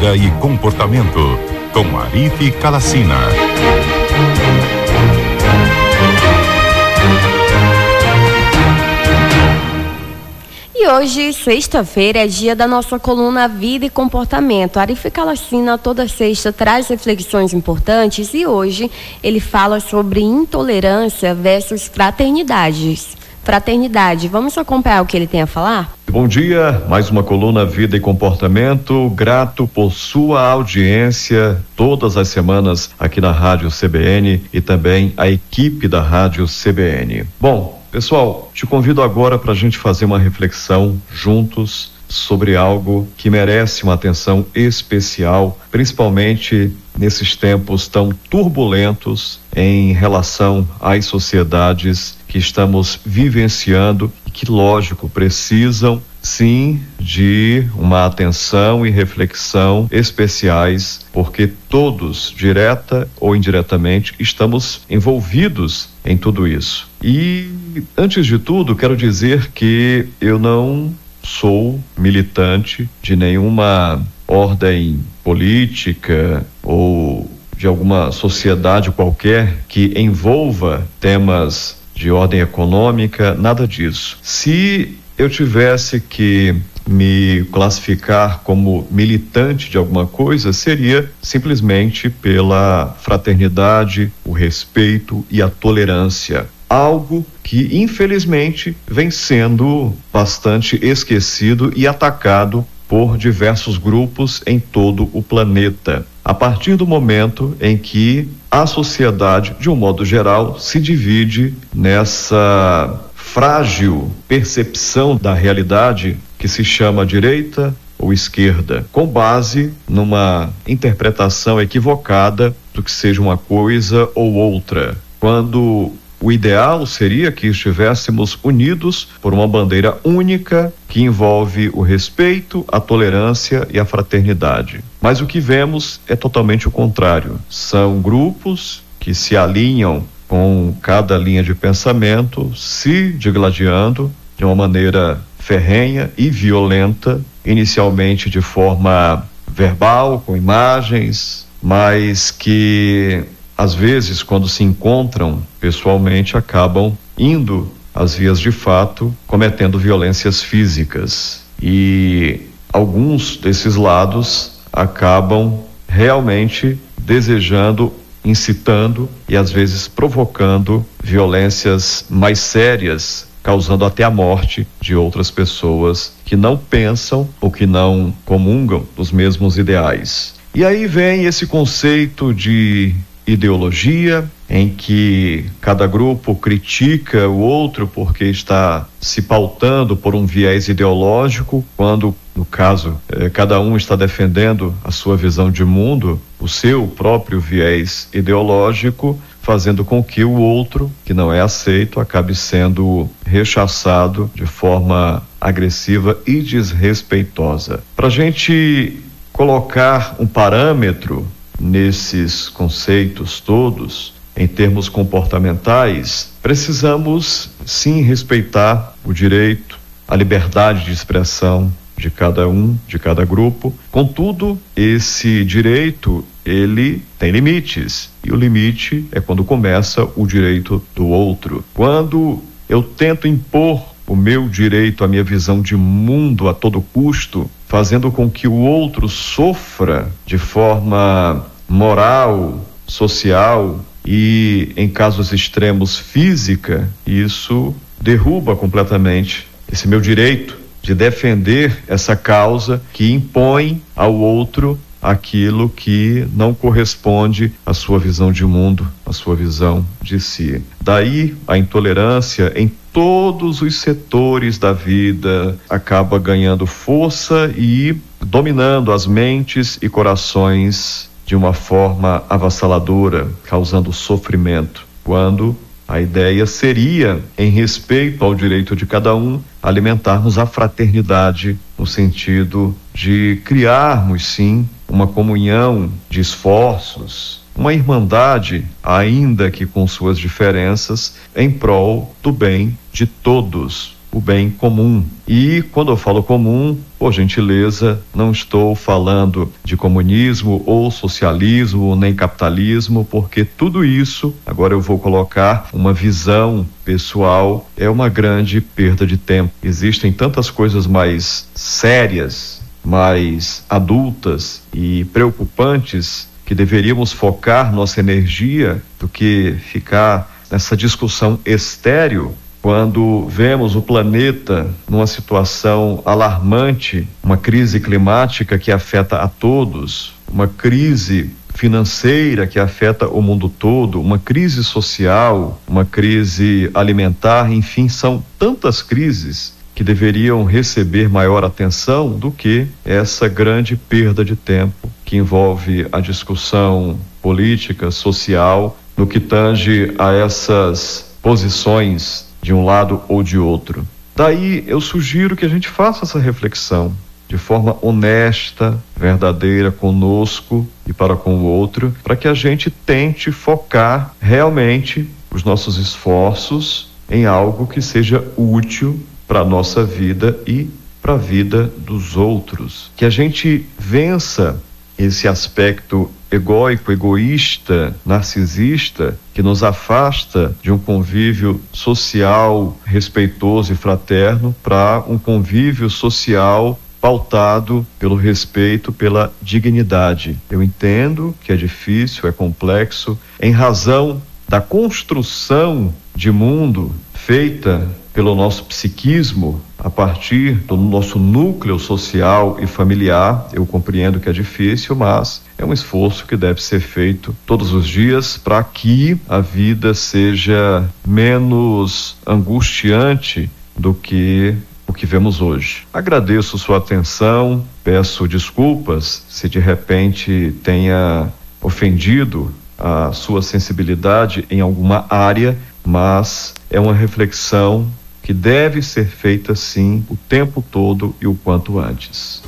Vida e Comportamento, com Arife Calacina. E hoje, sexta-feira, é dia da nossa coluna Vida e Comportamento. Arife Calacina, toda sexta, traz reflexões importantes e hoje ele fala sobre intolerância versus fraternidade. Vamos acompanhar o que ele tem a falar? Bom dia, mais uma coluna Vida e Comportamento. Grato por sua audiência todas as semanas aqui na Rádio CBN e também a equipe da Rádio CBN. Bom, pessoal, te convido agora para a gente fazer uma reflexão juntos sobre algo que merece uma atenção especial, principalmente nesses tempos tão turbulentos em relação às sociedades que estamos vivenciando e que, lógico, precisam sim de uma atenção e reflexão especiais, porque todos, direta ou indiretamente, estamos envolvidos em tudo isso. E, antes de tudo, quero dizer que eu não sou militante de nenhuma ordem política ou de alguma sociedade qualquer que envolva temas de ordem econômica, nada disso. Se eu tivesse que me classificar como militante de alguma coisa, seria simplesmente pela fraternidade, o respeito e a tolerância. Algo que, infelizmente, vem sendo bastante esquecido e atacado por diversos grupos em todo o planeta. A partir do momento em que a sociedade, de um modo geral, se divide nessa frágil percepção da realidade que se chama direita ou esquerda, com base numa interpretação equivocada do que seja uma coisa ou outra, quando o ideal seria que estivéssemos unidos por uma bandeira única que envolve o respeito, a tolerância e a fraternidade. Mas o que vemos é totalmente o contrário. São grupos que se alinham com cada linha de pensamento, se digladiando de uma maneira ferrenha e violenta, inicialmente de forma verbal, com imagens, mas que às vezes, quando se encontram pessoalmente, acabam indo às vias de fato, cometendo violências físicas. E alguns desses lados acabam realmente desejando, incitando e às vezes provocando violências mais sérias, causando até a morte de outras pessoas que não pensam ou que não comungam dos mesmos ideais. E aí vem esse conceito de ideologia, em que cada grupo critica o outro porque está se pautando por um viés ideológico, quando, no caso, cada um está defendendo a sua visão de mundo, o seu próprio viés ideológico, fazendo com que o outro, que não é aceito, acabe sendo rechaçado de forma agressiva e desrespeitosa. Para a gente colocar um parâmetro nesses conceitos todos, em termos comportamentais, precisamos sim respeitar o direito, a liberdade de expressão de cada um, de cada grupo. Contudo, esse direito, ele tem limites, e o limite é quando começa o direito do outro. Quando eu tento impor o meu direito, a minha visão de mundo a todo custo, fazendo com que o outro sofra de forma moral, social e, em casos extremos, física, isso derruba completamente esse meu direito de defender essa causa que impõe ao outro aquilo que não corresponde à sua visão de mundo, à sua visão de si. Daí a intolerância em todos os setores da vida acaba ganhando força e dominando as mentes e corações de uma forma avassaladora, causando sofrimento, quando a ideia seria, em respeito ao direito de cada um, alimentarmos a fraternidade no sentido de criarmos, sim, uma comunhão de esforços, uma irmandade, ainda que com suas diferenças, em prol do bem de todos, o bem comum. E quando eu falo comum, por gentileza, não estou falando de comunismo ou socialismo, nem capitalismo, porque tudo isso, agora eu vou colocar uma visão pessoal, é uma grande perda de tempo. Existem tantas coisas mais sérias, mais adultas e preocupantes que deveríamos focar nossa energia do que ficar nessa discussão estéril. Quando vemos o planeta numa situação alarmante, uma crise climática que afeta a todos, uma crise financeira que afeta o mundo todo, uma crise social, uma crise alimentar, enfim, são tantas crises que deveriam receber maior atenção do que essa grande perda de tempo que envolve a discussão política, social, no que tange a essas posições de um lado ou de outro. Daí eu sugiro que a gente faça essa reflexão de forma honesta, verdadeira conosco e para com o outro, para que a gente tente focar realmente os nossos esforços em algo que seja útil para a nossa vida e para a vida dos outros. Que a gente vença esse aspecto egóico, egoísta, narcisista, que nos afasta de um convívio social respeitoso e fraterno para um convívio social pautado pelo respeito, pela dignidade. Eu entendo que é difícil, é complexo, em razão da construção de mundo feita pelo nosso psiquismo, a partir do nosso núcleo social e familiar. Eu compreendo que é difícil, mas é um esforço que deve ser feito todos os dias para que a vida seja menos angustiante do que o que vemos hoje. Agradeço sua atenção, peço desculpas se de repente tenha ofendido a sua sensibilidade em alguma área, mas é uma reflexão que deve ser feita sim o tempo todo e o quanto antes.